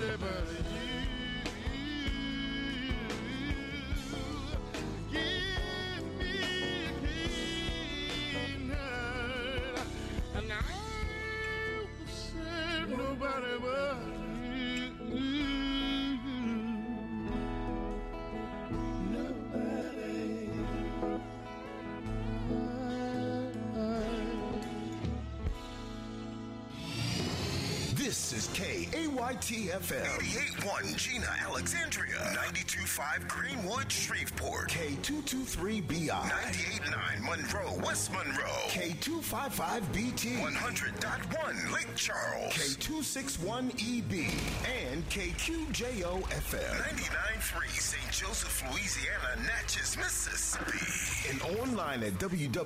nobody but you. Give me peanut, and I will serve nobody but you. This is KAYT-FM 88.1 Gina, Alexandria, 92.5 Greenwood, Shreveport, K223BI 98.9 Monroe, West Monroe, K255BT 100.1 Lake Charles, K261EB, and KQJO-FM 99.3 St. Joseph, Louisiana, Natchez, Mississippi, and online at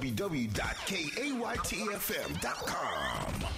www.kaytfm.com.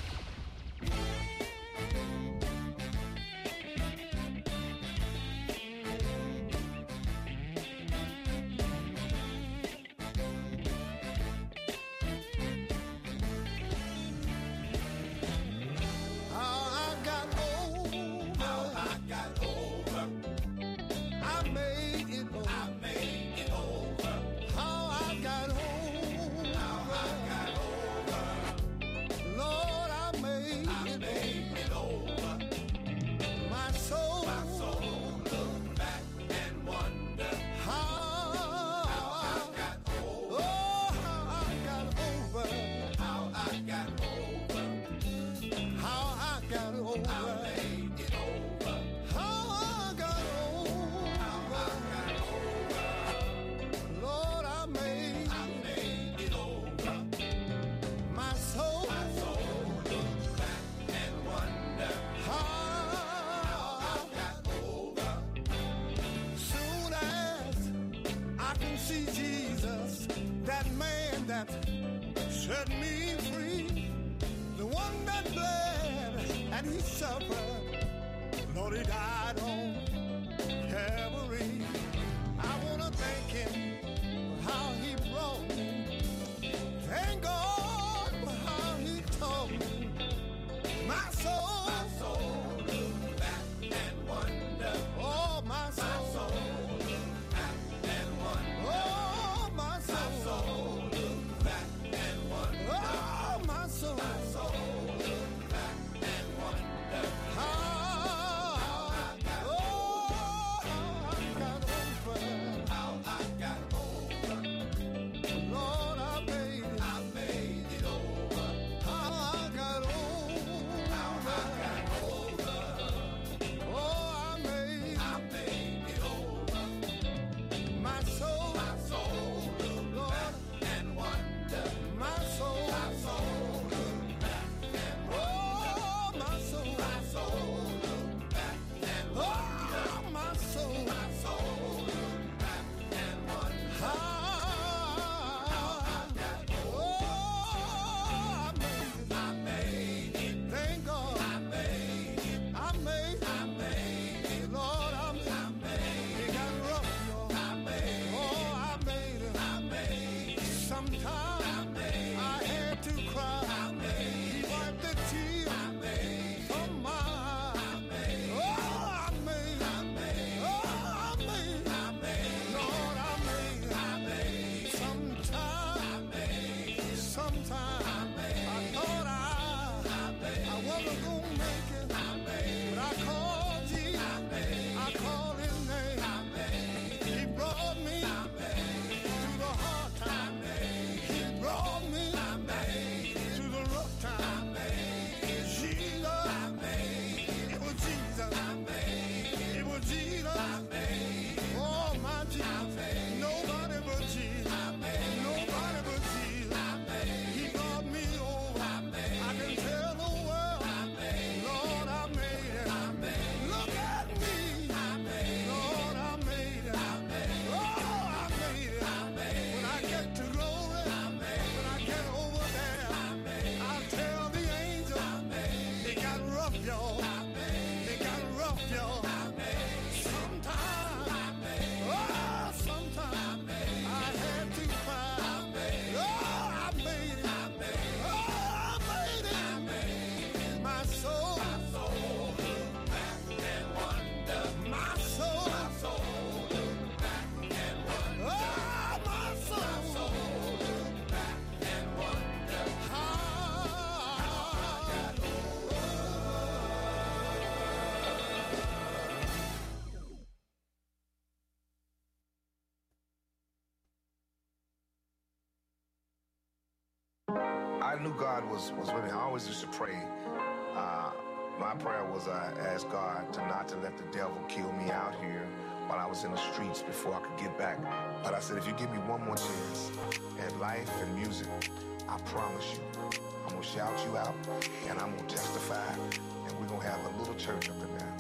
I knew God was with me. I always used to pray. My prayer was I asked God not to let the devil kill me out here while I was in the streets before I could get back. But I said, if you give me one more chance at life and music, I promise you, I'm going to shout you out and I'm going to testify and we're going to have a little church up in there.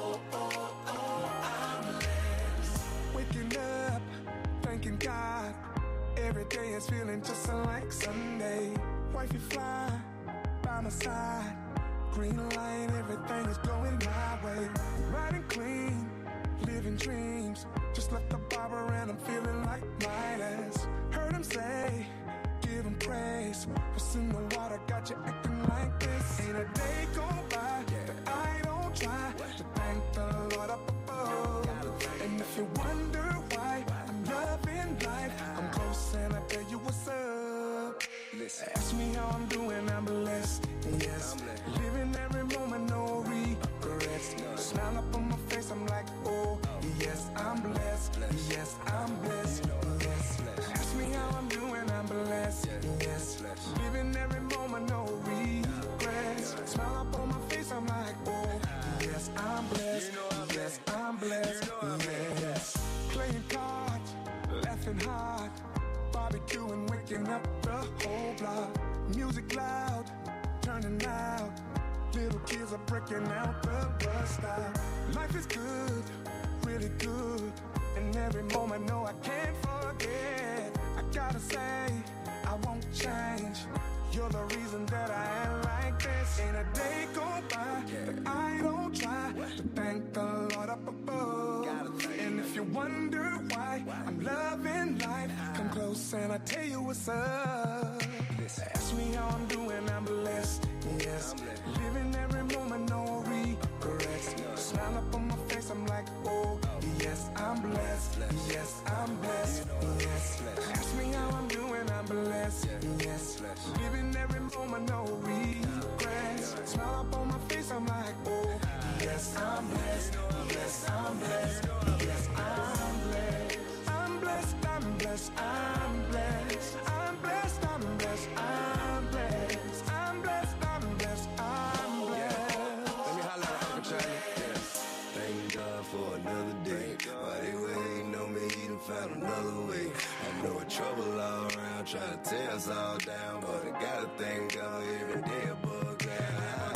Waking up, thanking God. Every day is feeling just like Sunday. Wifey fly by my side. Green light, everything is going my way. Riding clean, living dreams. Just left the barber and I'm feeling like Midas. Heard him say, give him praise. What's in the water got you acting like this? Ain't a day go by that I don't try to thank the Lord up above. And if you wonder why I'm loving life, I'm close and I tell you what's up. Ask me how I'm doing, I'm blessed. Yes, living every moment, no regrets. Smile up on my face, I'm like, oh, yes, I'm blessed. Yes, I'm blessed. Yes, ask me how I'm doing, I'm blessed. Yes, living every moment, no regrets. Smile up on my face, I'm like, oh, yes, I'm blessed. Yes, I'm blessed. Yes, playing cards, laughing hard, barbecuing, waking up the whole block. Music loud, turning out. Little kids are breaking out the bus stop. Life is good, really good. And every moment, no, I can't forget. I gotta say, I won't change. You're the reason that I am like this. Ain't a day go by that I don't try to thank the Lord up above. And if you wonder why I'm loving life, come close and I tell you what's up. Ask me how I'm doing, I'm blessed. Yes, living every moment, no regrets. Smile up on my face, I'm like, oh, yes, I'm blessed. Yes, I'm blessed. Yes, ask me how I'm doing, I'm blessed. Yes, living every moment, no regrets. Smile up on my face, I'm like, oh, yes, I'm blessed. Yes, I'm blessed. Yes, I'm blessed. I'm blessed, I'm blessed, I'm blessed. I'm blessed, I'm blessed, I'm blessed. I'm blessed, I'm blessed, I'm blessed. Let me holler at Uncle Charlie. Yeah. Thank God for another day. While they waiting on me, he done found another way. I know it's trouble all around, trying to tear us all down. But I gotta thank God every day above ground.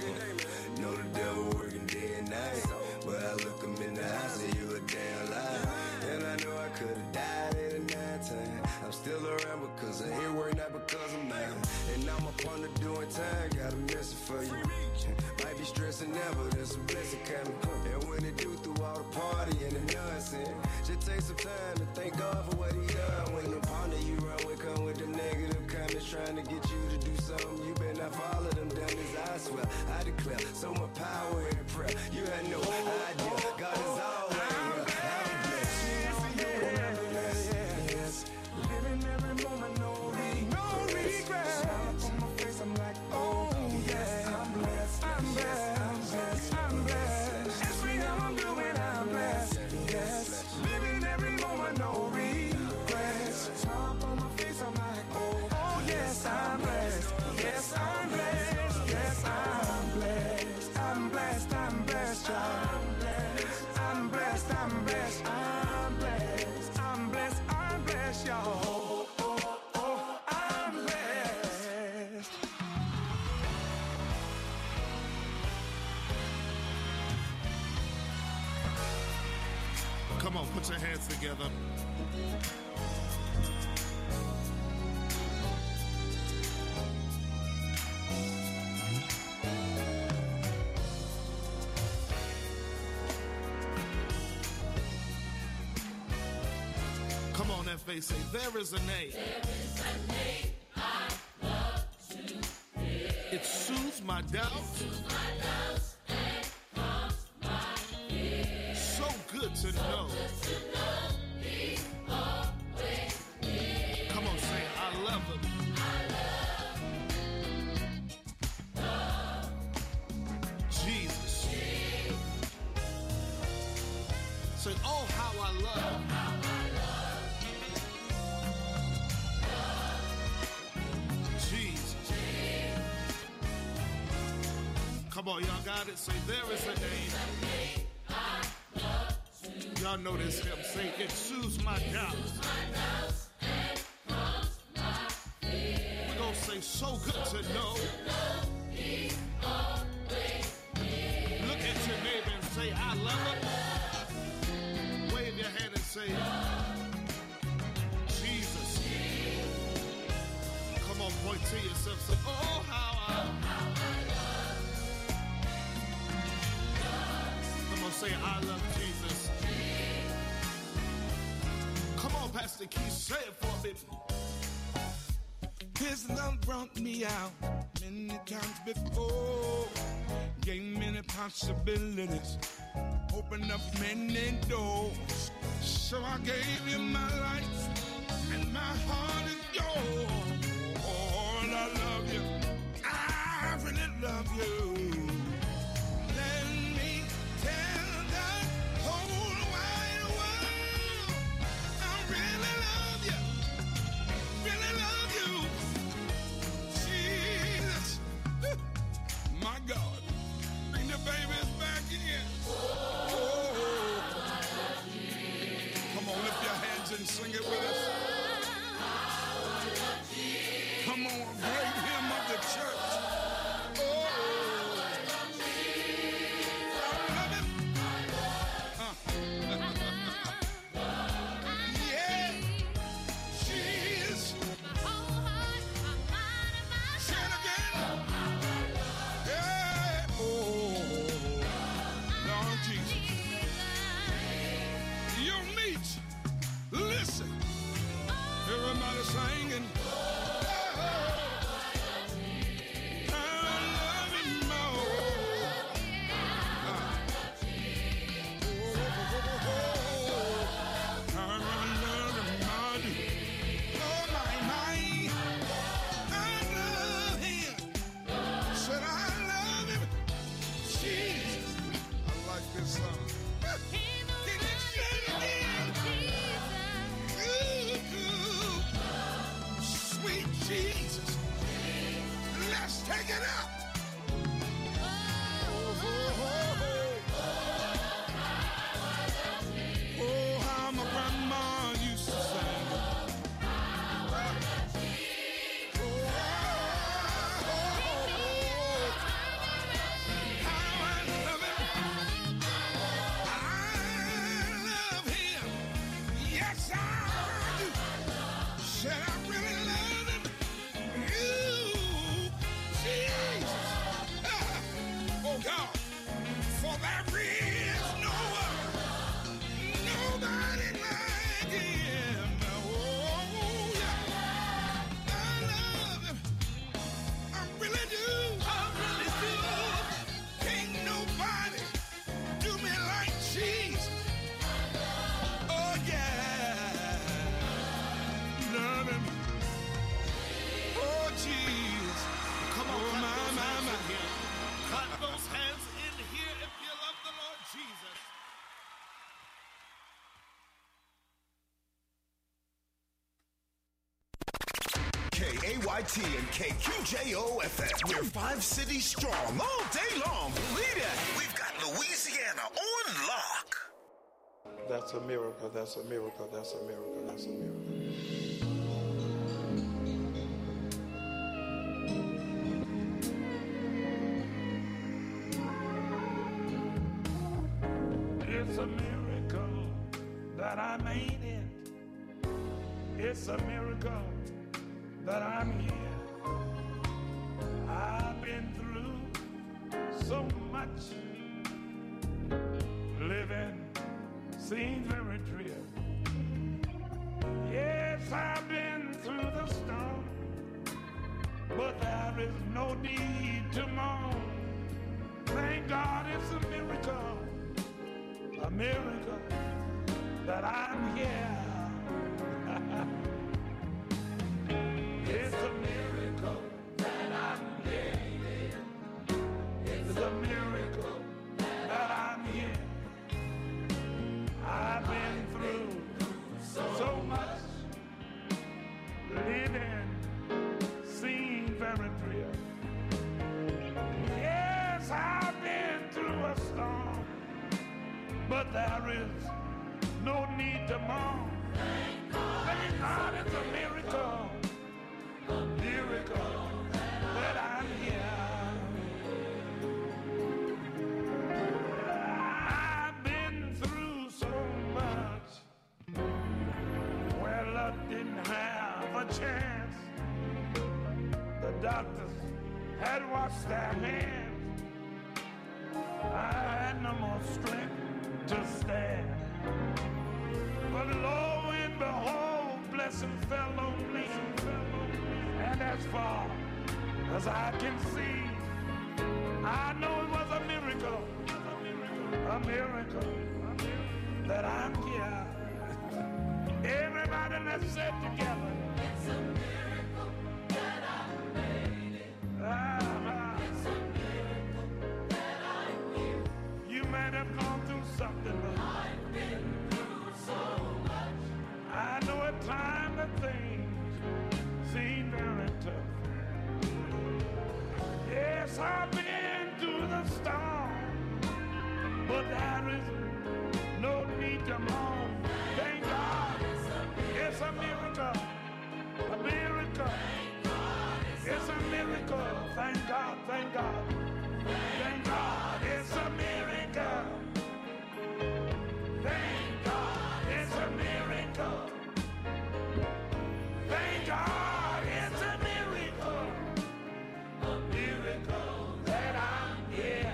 Know the devil working day and night. But I look him in the eye, say you a damn lie. And I know I could've died at a 9-time. I'm still around because I hear work, not because I'm mad. And I'm up on the doing time, got a message for you. Might be stressing now, but there's a blessing coming. And when it do through all the party and the nonsense, just take some time to thank God for what he done. When the partner you run with come with the negative comments, trying to get you to do something, you better not follow them dummies. I swear, I declare, so much power in prayer. You had no idea, God is always here. I'm blessed. Yes, living every moment, no regrets. Smile up on my face, I'm like, oh, yes, I'm blessed. I'm blessed, I'm blessed, I'm blessed. Ask me how I'm doing, I'm blessed. Yes, living every moment, no regrets. Smile up on my face, I'm like, oh, yes, I'm blessed. Yes, I'm blessed. Yes, I'm blessed. I'm blessed, I'm blessed, I'm blessed. I'm blessed, I'm blessed, I'm blessed. I'm blessed, I'm blessed, y'all. I'm blessed. Come on, put your hands together. Come on, FA, say, there is a name. There is a name I love to hear. It soothes my doubts. And calms my fears. So good to know. He's always near. Come on, say, I love him. I love Jesus. Say, oh, how I love. Jesus. Come on, y'all got it? Say, there is a name. Y'all know this hymn. Say, it soothes my doubts. We're going to say, so good to know. Look at your neighbor and say, I love it. Wave your hand and say, Jesus. Come on, point to yourself. Say, oh, how I Come on, say, I love Jesus. Come on, Pastor Keith, say it for me. His love brought me out many times before. Gave many possibilities. Opened up many doors. So I gave him my life. And my heart is yours. Lord, I love you. I really love you. Let me tell the whole wide world I really love you. Really love you. Jesus. My God. Bring the babies back in. Oh. Come on, lift your hands and sing it with us. Come on, great hymn of the church. Oh, I love him. Yeah, she is. Say it again. Yeah. Oh, Lord Jesus. You'll meet. Listen. Everybody singing. Take it up. Oh, how my grandma used to sing. How I love him. I love him. Yes, I do. Said I really love him. Oh God, for there is nobody like him. Oh yeah, I love him. I really do. Ain't nobody do me like Jesus. Oh yeah, love him. Oh Jesus. Come on, oh my. Clap those hands in here if you love the Lord Jesus. KAYT and KQJO-FM. We're 5 cities strong all day long. Believe it. We've got Louisiana on lock. That's a miracle. That's a miracle. That's a miracle. That's a miracle. It's a miracle that I made it. It's a miracle that I'm here. I've been through so much. Living seems very drear. Yes, I've been through the storm, but there is no need to mourn. Thank God it's a miracle that I'm here. It's a miracle that I'm here. It's a miracle that I'm here. I've been through so much. Living seems very drear. Yes, I but there is no need to mourn. Thank God it's a miracle, that I'm here. I've been through so much, well, I didn't have a chance. The doctors had washed their hands. I had no more strength to stand. But lo and behold, blessing fell on me. And as far as I can see, I know it was a miracle that I'm here. Everybody, let's say it together. It's a miracle that I made it. It's a miracle that I'm here. You might have gone through something, but I've been through so much. I know at times that things seem very tough. Yes, I've been through the storm, but there is no need to mourn. Thank God. It's a miracle, a miracle. It's a miracle. Thank God, thank God, thank God. It's a miracle. Thank God, it's a miracle. Thank God, it's a miracle that I'm here.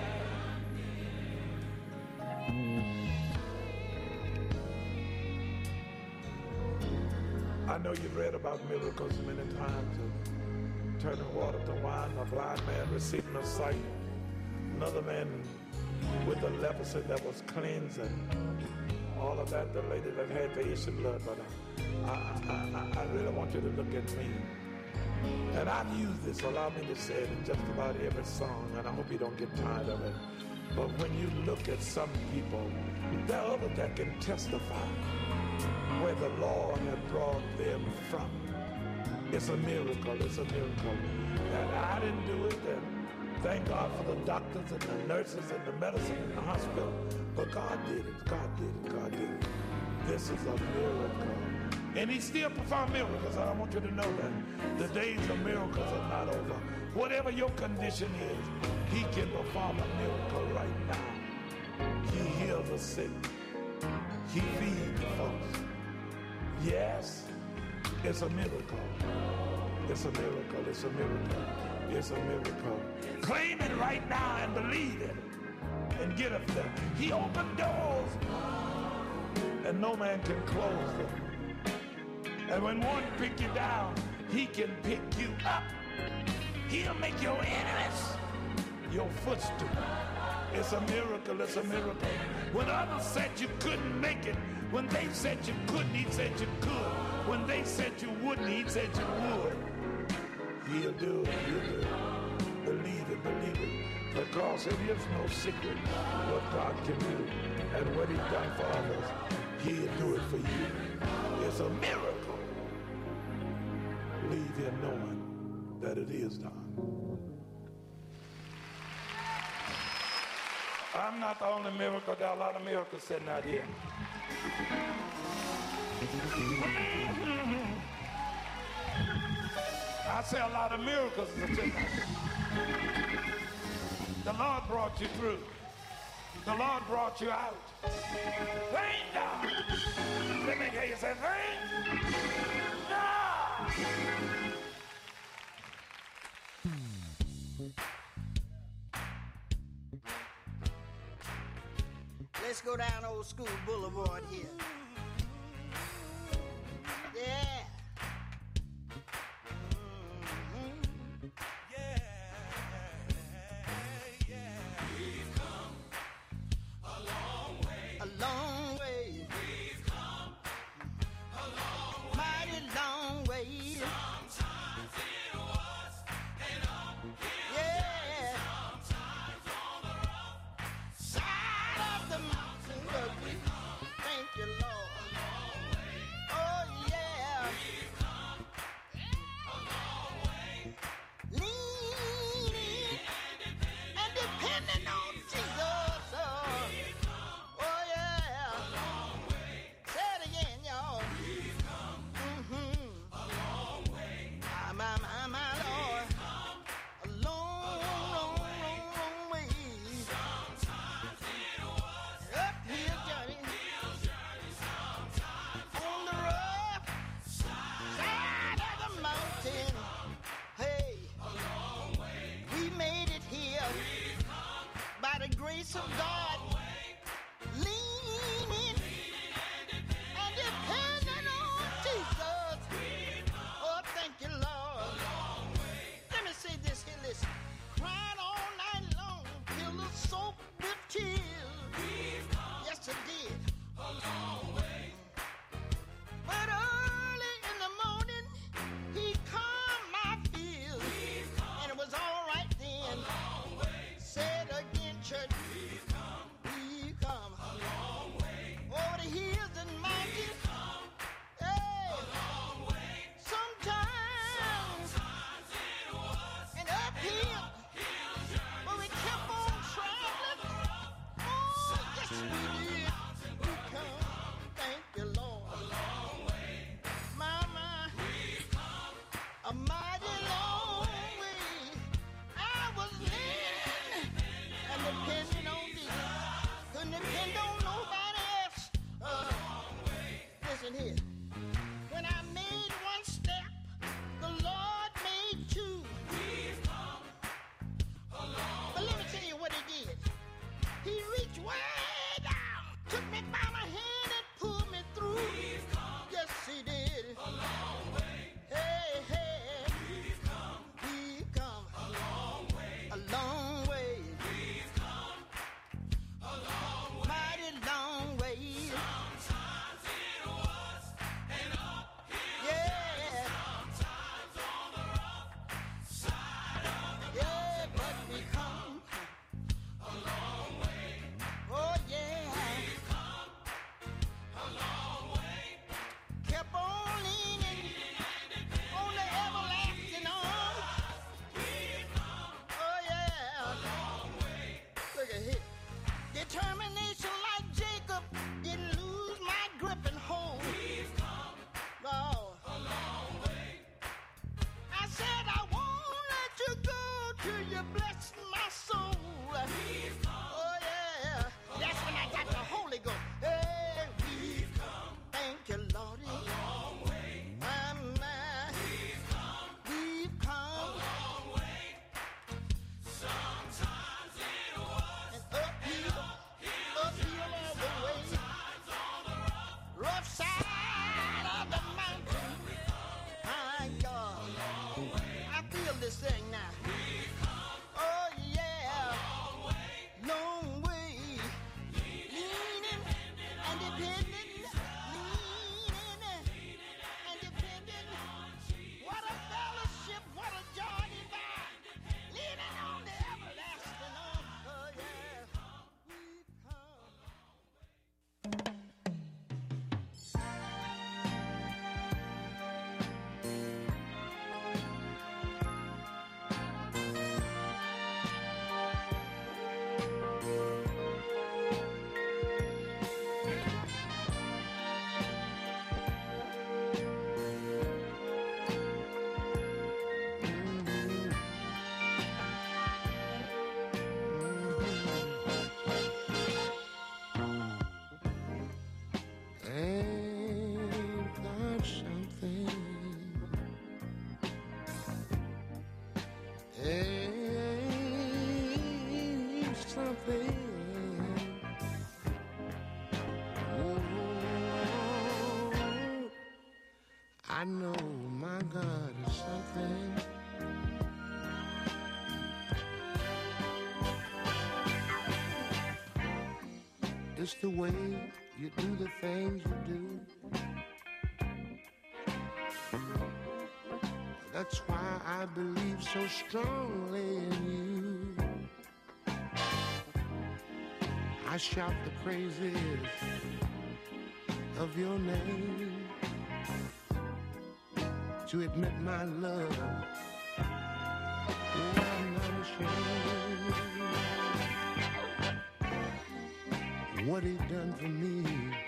I know you've read about miracles many times, of turning water to wine, a blind man receiving a sight, another man with the leprosy that was cleansed, and all of that, the lady that had the issue of blood. But I really want you to look at me. And I've used this, allow me to say it in just about every song, and I hope you don't get tired of it. But when you look at some people, there are others that can testify where the Lord had brought them from. It's a miracle, it's a miracle. And I didn't do it, and thank God for the doctors and the nurses and the medicine in the hospital. But God did it, God did it, God did it. This is a miracle. And he still performs miracles. I want you to know that the days of miracles are not over. Whatever your condition is, he can perform a miracle right now. He heals the sick. He feeds the folks. Yes, it's a miracle. It's a miracle. It's a miracle. It's a miracle. Claim it right now and believe it. And get up there. He opened doors and no man can close them. And when one pick you down, he can pick you up. He'll make your enemies your footstool. It's a miracle, it's a miracle. When others said you couldn't make it, when they said you couldn't, he said you could. When they said you wouldn't, he said you would. He'll do it, he'll do it. Believe it, believe it. Because it is no secret what God can do. And what he's done for others, he'll do it for you. It's a miracle. Leave here knowing that it is done. I'm not the only miracle. There are a lot of miracles sitting out here. I say a lot of miracles are sitting out here. The Lord brought you through. The Lord brought you out. Thank God. Let me hear you say, thank God. Let's go down Old School Boulevard here. Yeah. We've come a long way. A long way. We've come a long way. Mighty long way. Sometimes it was an uphill. Yeah. Sometimes on the rough Side of the mountain, but we thank you, Lord. grace of God, leaning and depending on Jesus. Oh, thank you, Lord. Let me say this here, listen. Cried all night long, pillows soaked with tears. Yes, I did. But early in the morning, he calmed my fears, and it was all right then. Said again, church, we've come a long way. Over the hills and mountains, hey, a long way. Sometimes it was an uphill, but we kept on traveling. Oh, yes, we did. We come, thank you, Lord. A long way. Mama, we've come a mighty long way. I was leaning and depending on Jesus. Couldn't depend on nobody else. Listen here. When I made one step, the Lord made two. We've come a long But let me tell you what he did. He reached way down, took me by my hand and pulled me through. We've come. Yes, he did. A long way. Hey, hey. We've come a long way. A long way. We've come a long way. Mighty long way. Sometimes it was an uphill. Yeah. Sometimes on the rough side of the Yeah, but we come a long way. Oh, yeah. We've come a long way. Kept on leaning on the everlasting arm. Oh, yeah. Look at here. Determination like Jacob didn't lose my grip and hold. We've come a long way. I said I won't let you go till you bless my soul. We've come. Oh, yeah. That's when I got the Holy Ghost. Hey, we've come. Thank you, Lordy. A long way. We've come. We've come. A long way. Sometimes it was an uphill all the way. Sometimes on the rough side of the mountain. My God. I feel this thing now. Oh, yeah. Long way. Leaning and depending. Leaning and depending. What a fellowship. What a joy divine. Leaning on the everlasting arm. Oh, yeah. We've come. Ain't that something? Ain't something? Oh, I know my God is something. It's the way you do the things you do. That's why I believe so strongly in you. I shout the praises of your name to admit my love. Oh, I'm not ashamed. What he done for me,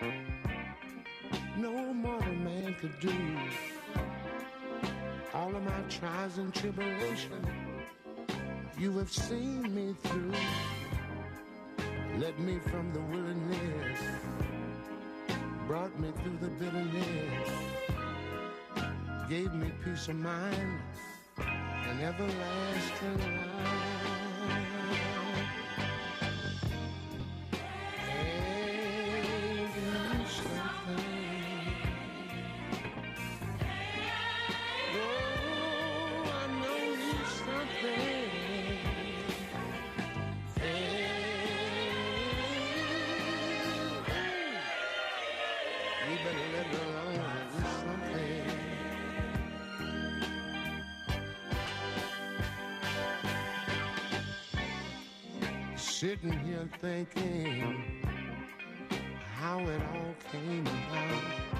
no mortal man could do. All of my trials and tribulations, you have seen me through. Led me from the wilderness, brought me through the bitterness, gave me peace of mind and everlasting life. better let it alone. It's something. Sitting here thinking how it all came about.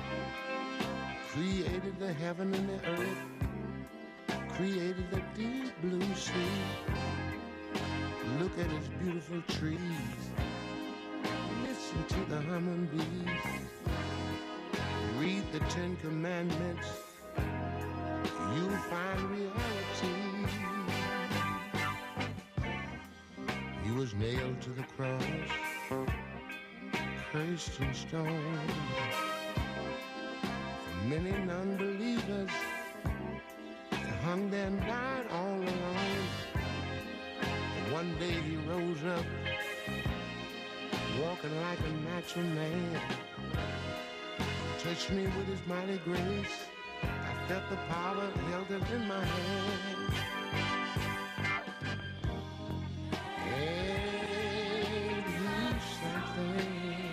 Created the heaven and the earth, created the deep blue sea. Look at its beautiful trees, listen to the humming bees. Read the 10 Commandments, you'll find reality. He was nailed to the cross, cursed and stoned. For many non-believers, hung there and died all alone. And one day he rose up, walking like a natural man. Touched me with his mighty grace. I felt the power, held it in my hand. And he's something.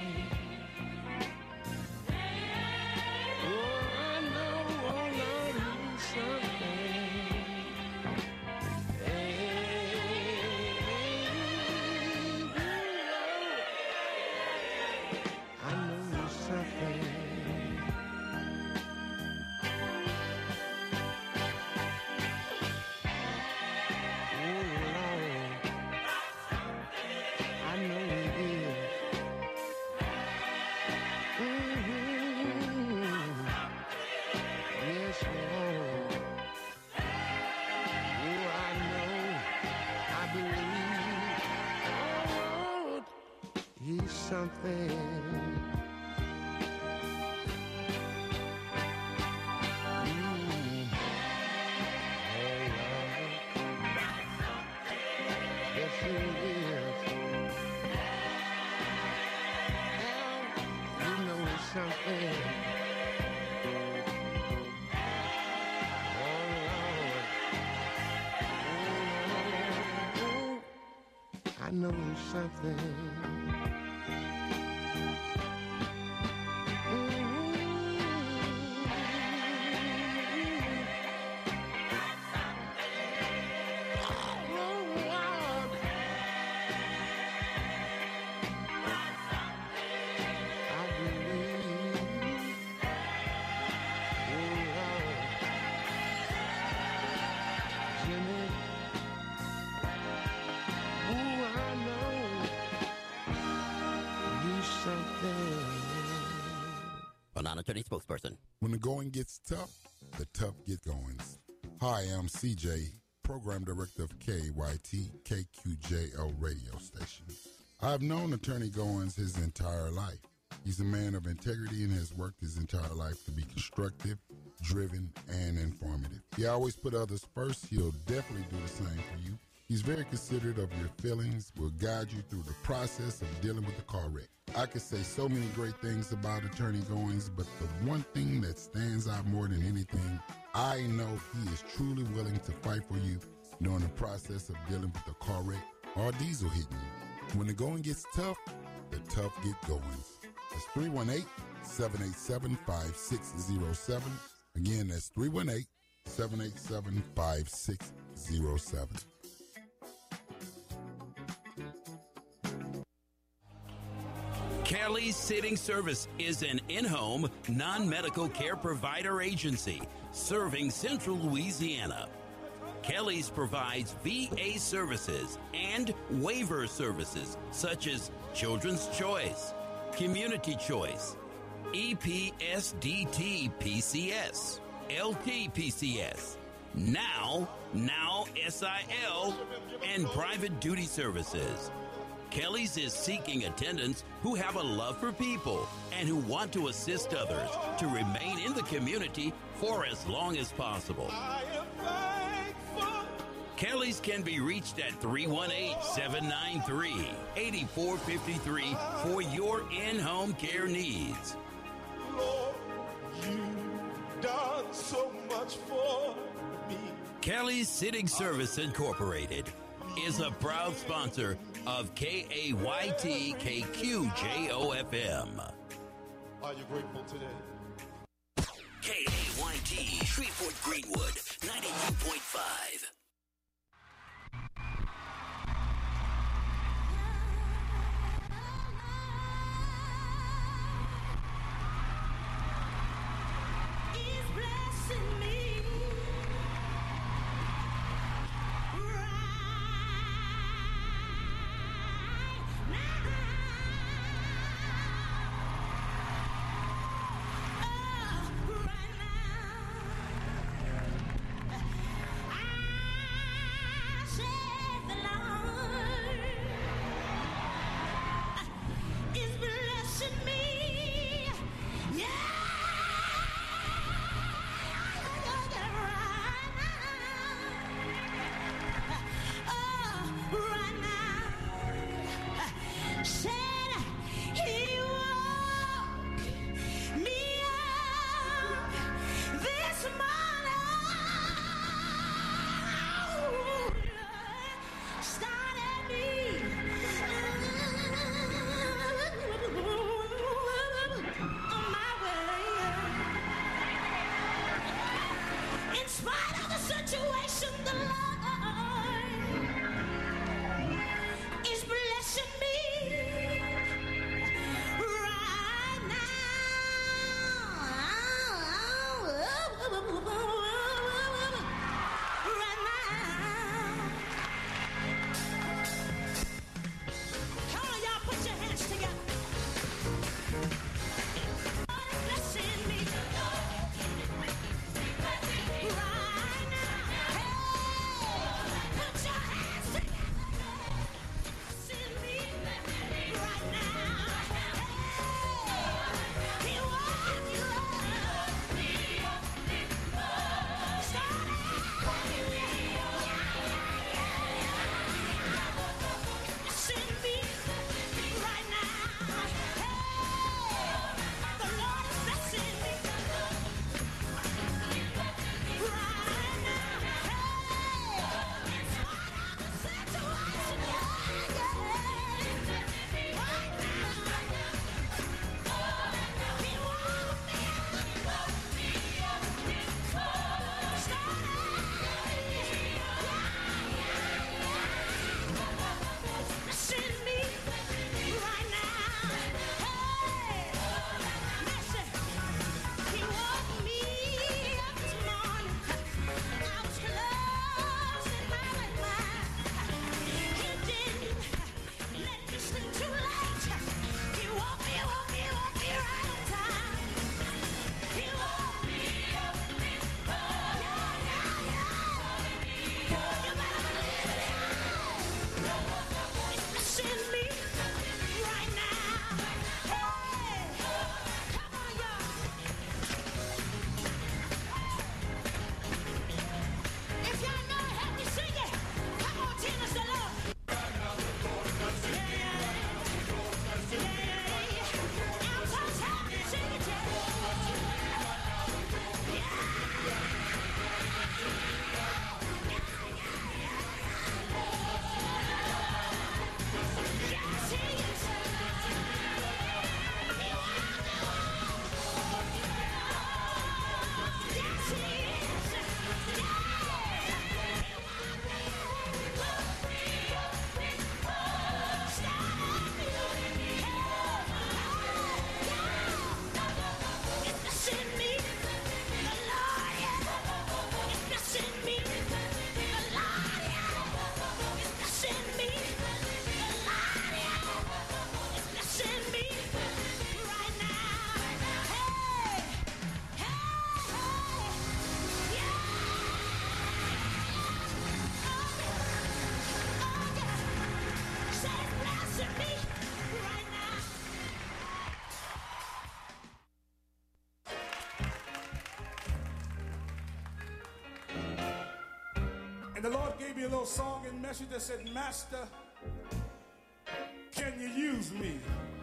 Something. Yes, it is. You know it's something. I know it's something. Attorney spokesperson. When the going gets tough, the tough get goings. Hi, I'm CJ, Program Director of KYT KQJO radio station. I've known Attorney Goins his entire life. He's a man of integrity and has worked his entire life to be constructive, driven, and informative. He always put others first. He'll definitely do the same for you. He's very considerate of your feelings, will guide you through the process of dealing with the car wreck. I could say so many great things about Attorney Goins, but the one thing that stands out more than anything, I know he is truly willing to fight for you during the process of dealing with the car wreck or diesel hitting you. When the going gets tough, the tough get Goins. That's 318-787-5607. Again, that's 318-787-5607. Kelly's Sitting Service is an in-home, non-medical care provider agency serving Central Louisiana. Kelly's provides VA services and waiver services such as Children's Choice, Community Choice, EPSDT PCS, LT-PCS, Now SIL, and private duty services. Kelly's is seeking attendants who have a love for people and who want to assist others to remain in the community for as long as possible. Kelly's can be reached at 318-793-8453 for your in-home care needs. Lord, you've done so much for me. Kelly's Sitting Service Incorporated is a proud sponsor of KAYT KQJO FM. Are you grateful today? KAYT, Shreveport Greenwood, 92.5. And the Lord gave me a little song and message that said, Master, can you use me?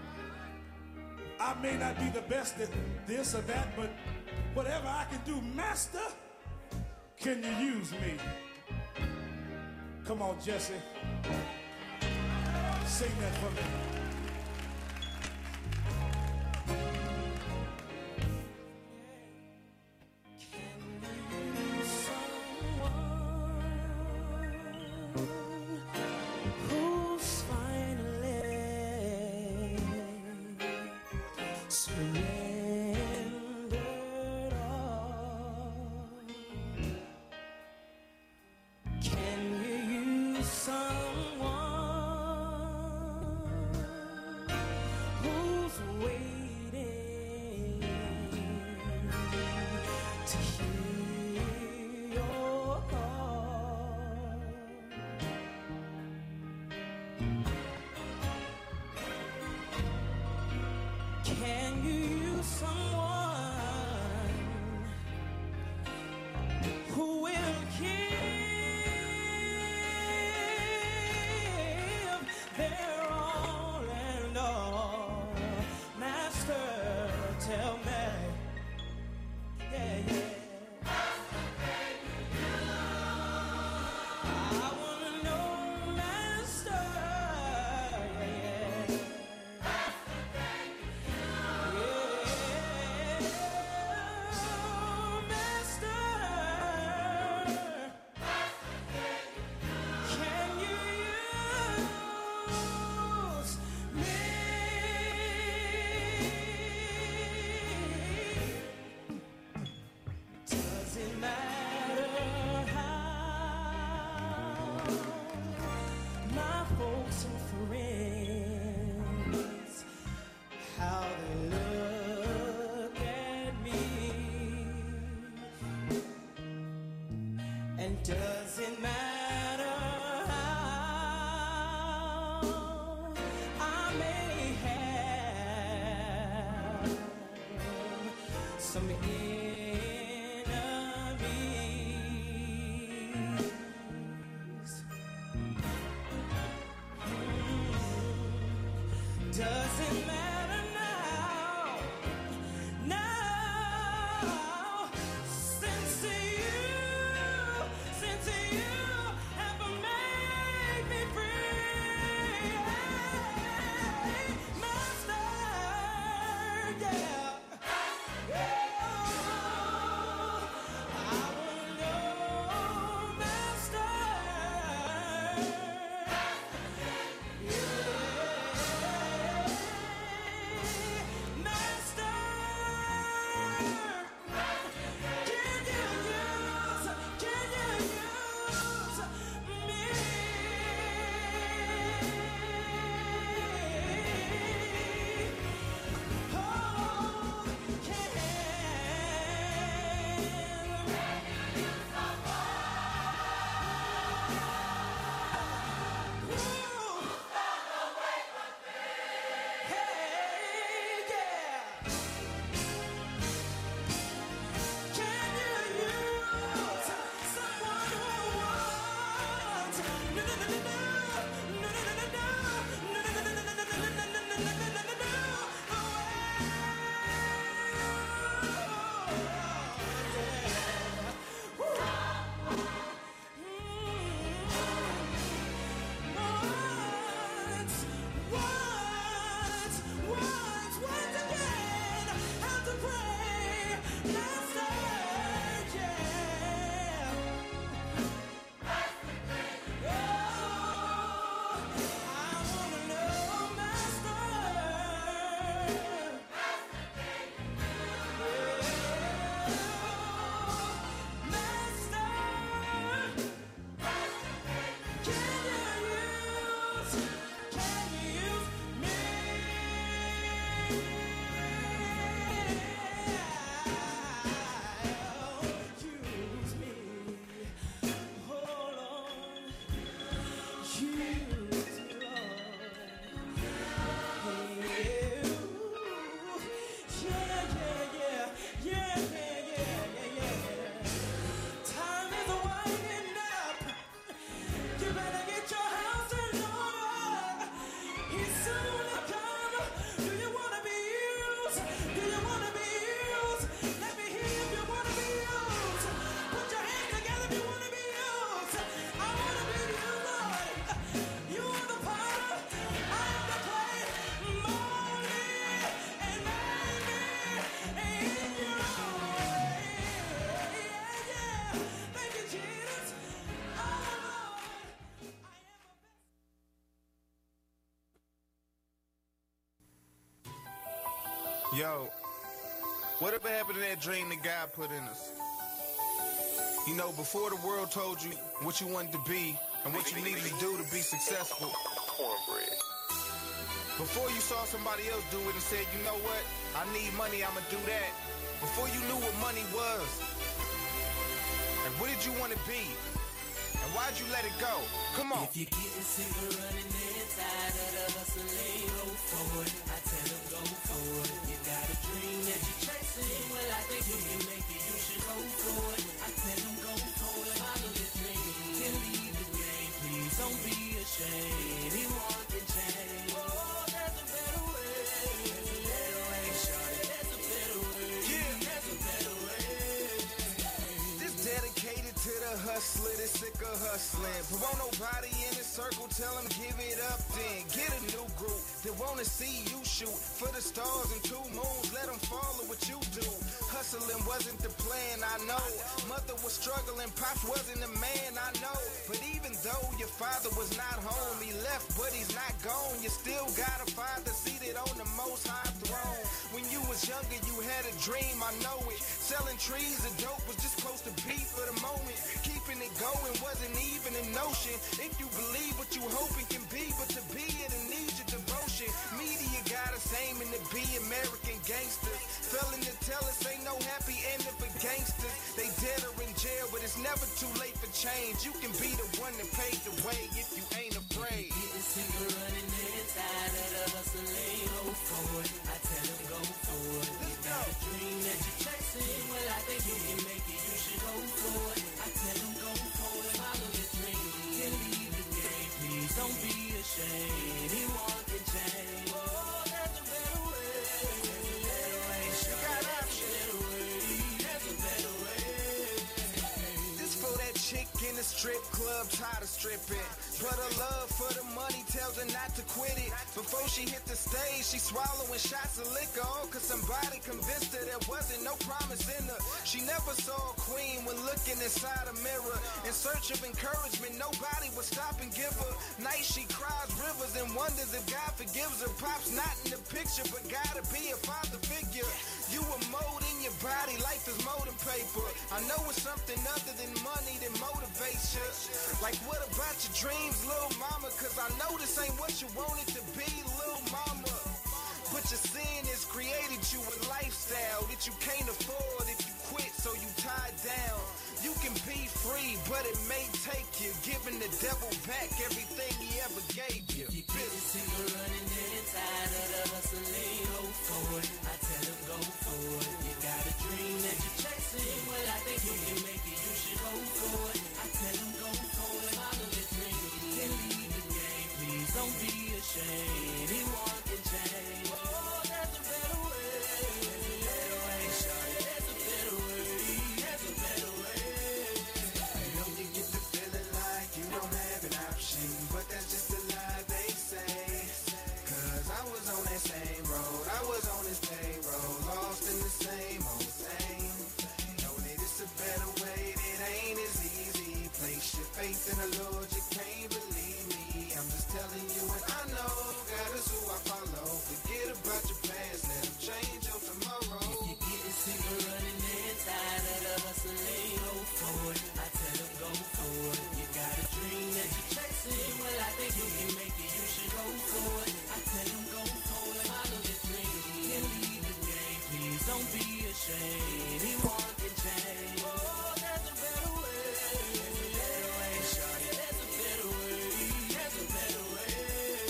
I may not be the best at this or that, but whatever I can do, Master, can you use me? Come on, Jesse. Sing that for me. surrendered all. Can you use someone who's waiting to hear your call? Can you use someone who will give their all and all? Master, tell me. Yeah, yeah. I wanna know, Master. Yeah, yeah. Folks and friends, how they look at me, and does it matter how I may have some enemies? Doesn't matter now, since you have made me free, Master, yeah. I wanna know, Master. Yeah. Yo, whatever happened to that dream that God put in us? You know, before the world told you what you wanted to be and what you needed to do to be successful. Cornbread. Before you saw somebody else do it and said, you know what, I need money, I'ma do that. Before you knew what money was. And what did you want to be? And why'd you let it go? Come on. If you're getting sick of running and tired of the hustling, go for it. I tell them go for it. You got a dream that you're chasing. Well, I think you can make it. You should go for it. I tell them go for it. Follow your dream. Can leave the game, please. Don't be ashamed. He wants to change. Oh, there's a better way. There's a better way, shawty. There's a better way. Yeah, there's a better way. This dedicated to the hustler that's sick of hustling. But won't nobody in the circle tell him give it up then. Get a new group that wanna see you shoot for the stars and 2 moons. Let them follow what you do. Hustling wasn't the plan, I know. Mother was struggling, Pops wasn't the man, I know. But even though your father was not home, he left but he's not gone. You still got a father seated on the most high throne. When you was younger you had a dream, I know it. Selling trees of dope was just supposed to be for the moment. Keeping it going wasn't even a notion. If you believe what you hoping can be, but to be it it needs your devotion. Media got us aiming to be American gangsters. Failing to tell us ain't no happy ending for gangsters. They dead or in jail, but it's never too late for change. You can be the one that paved the way if you ain't afraid. Getting sick of running and tired of the hustling, go for it. I tell them go for it. You got a dream that you're chasing. Well, I think you can make it. You should go for it. I tell them go for it. Follow your dream. Can leave the game, please. Don't be ashamed. He wants to change. Oh, there's a better way. There's a better way. You got options. There's a better way. This for that chick in the strip club, tired of stripping. But her love for the money tells her not to quit it. Before she hit the stage, she swallowing shots of liquor. All cause somebody convinced her there wasn't no promise in her. She never saw a queen when looking inside a mirror. In search of encouragement, nobody would stop and give her. Nights she cries rivers and wonders if God forgives her. Pop's not in the picture, but gotta be a father figure. You a mold in your body, life is more than paper. I know it's something other than money that motivates you. Like what about your dreams, little mama? Cause I know this ain't what you wanted to be, little mama. But your sin has created you a lifestyle that you can't afford if you quit, so you tied down. You can be free, but it may take you giving the devil back everything he ever gave you. You getting sick of running and tired of the hustling, go for it. I tell them go for it. You got a dream that you're chasing. Well, I think you can make it. You should go for it. I tell them go for it. Follow your dream. Can leave the game, please. Don't be ashamed. He wants to change. Oh, there's a better way. There's a better way, shawty. There's a better way. There's a better way. I know you get the feeling like you don't have an option, but that's just a lie they say. Cause I was on that same road, I was on this payroll, lost in the same old thing. Know that it's a better way that ain't as easy. Place your faith in the Lord, you can't believe me. I'm just telling you what I know, God is who I follow. Forget about your past, let him change your tomorrow. If you're getting sick of running and tired of the hustling, go for it. I tell them go for it. You got a dream that you're chasing. Well, I think you can make it. You should go for it. I tell them go for it. Follow your dream. Can leave the game, please. Don't be ashamed. He wants to change. Oh, there's a better way. There's a better way, shawty. There's a better way. There's a better way.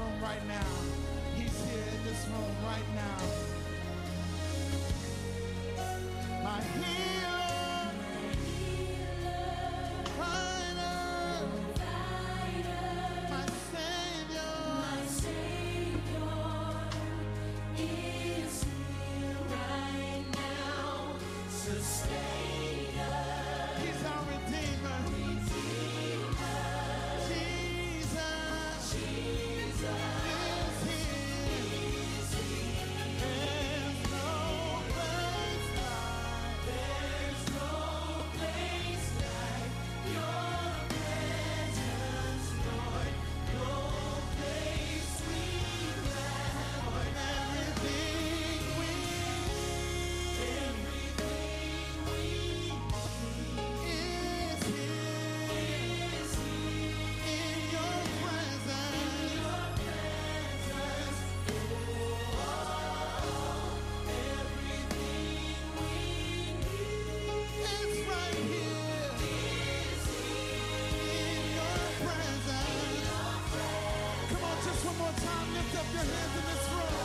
room right now. He's here in this room right now. My healer, provider, my Savior is here right now. Sustainer, He's our Redeemer. Jesus is here. There's no place like your presence, Lord. No place sweet Lord. Everything we need is here in your presence. It's right here in your presence. Come on, just one more time, lift up your hands in this room.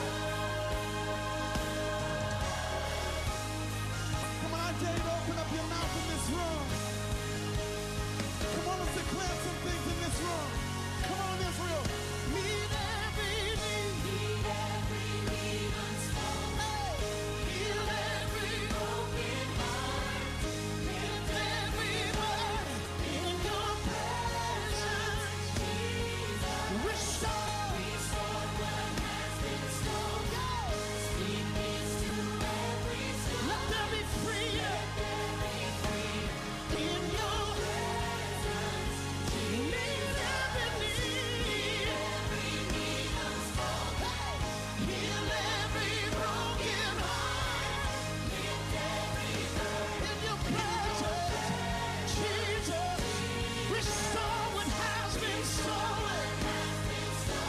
Come on, I dare you to open up your mouth in this room. Come on, let's declare some things in this room. Come on, Israel. Meet every need. Heal every broken heart. Lift every burden in your presence. Restore what has been stolen. Speak peace to every soul. Let there be freedom in your presence. Meet every need. Heal every broken heart. Lift every burden in your presence. Jesus, restore what has been stolen.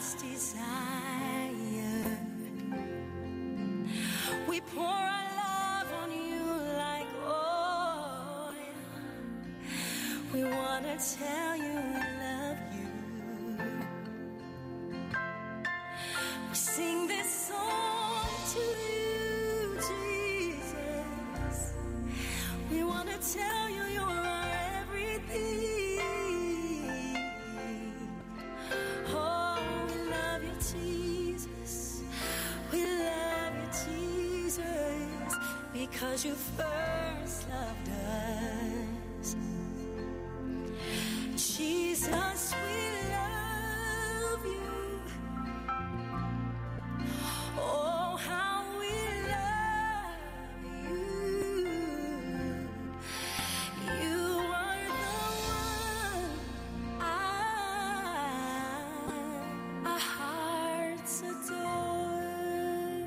heart's desire. We pour our love on you like oil. We want to tell you we love you. We sing this song to you, Jesus. We want to tell you you're our everything. Oh, we love you, Jesus. We love you, Jesus, because you first loved us. Jesus, we love you. Oh, how we love you. You are the one our hearts adore.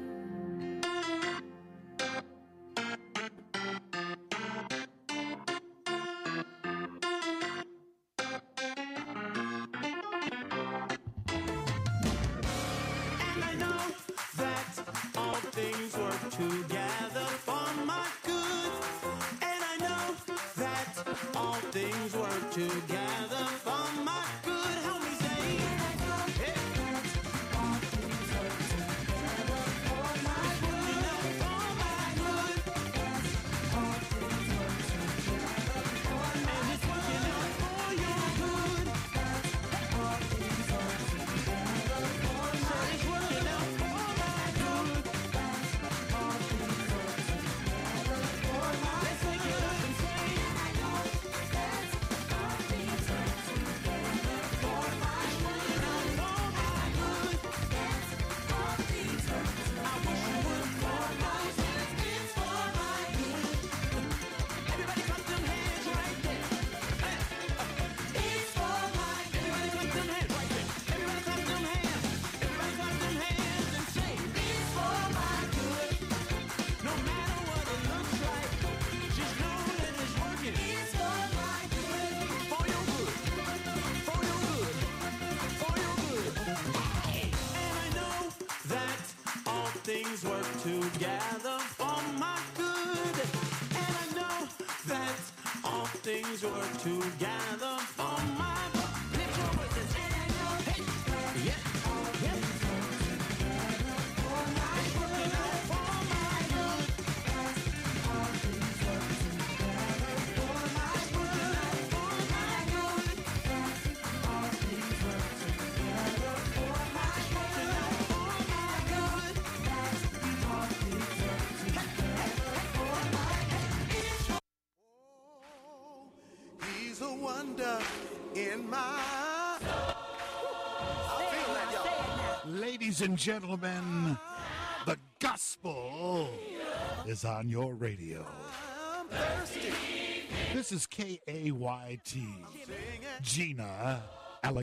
And I know that all things work together for my good. And I know that all things work together for my good. Help me say, hey. All things work together for my good. For my good. All things work together for my good. And it's working out for your good. All things work together for my good. It's working out for my good. All things work together for my good. Let's take it up and say, I know that all things work together for my good. It's working out for my good. That's all things work together. I wish you would for my good. It's for my good. Everybody clap them hands right there. It's for my good. Everybody clap them hands right there. Everybody clap them hands. Everybody clap them hands and say, it's for my good. No matter what it looks like, just know that it's working. It's for my good. For your good. For your good. For your good. And I know that all things work together for my good. And I know that all things work together for my good. Lift your voices. And I know, hey, yeah, yeah. It's working out for my good. All things work together for my good. It's working out for my good. All things work together for my good. It's working out for my good. All things work together for my good. He's a wonder in my Ladies and gentlemen, the gospel is on your radio. This is KAYT. Gina